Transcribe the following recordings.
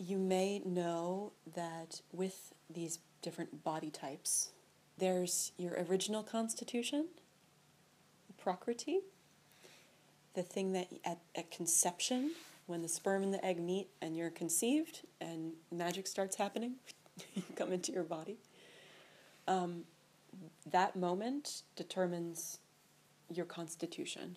you may know that with these different body types, there's your original constitution, Prakriti, the thing that at conception, when the sperm and the egg meet and you're conceived and magic starts happening, you come into your body. That moment determines your constitution.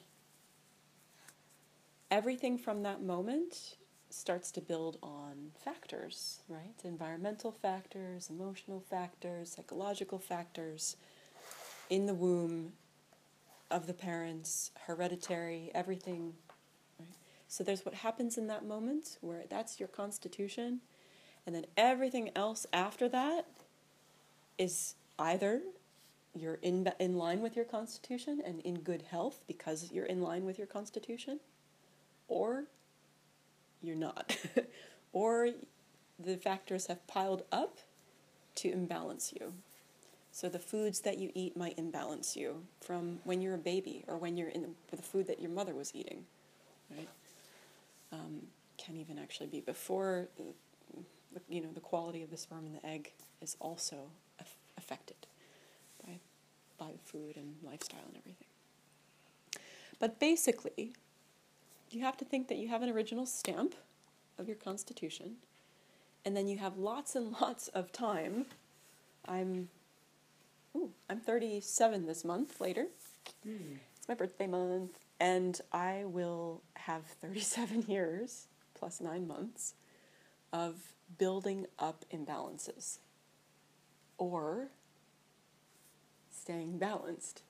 Everything from that moment starts to build on factors, right? Environmental factors, emotional factors, psychological factors in the womb of the parents, hereditary, everything, right? So there's what happens in that moment where that's your constitution, and then everything else after that is either you're in line with your constitution and in good health because you're in line with your constitution, or you're not. Or the factors have piled up to imbalance you. So the foods that you eat might imbalance you from when you're a baby or when you're in the food that your mother was eating, right? Can even actually be before, the quality of the sperm and the egg is also affected by the food and lifestyle and everything. But basically, you have to think that you have an original stamp of your constitution, and then you have lots and lots of time. I'm 37 this month later. It's my birthday month, and I will have 37 years plus 9 months of building up imbalances or staying balanced.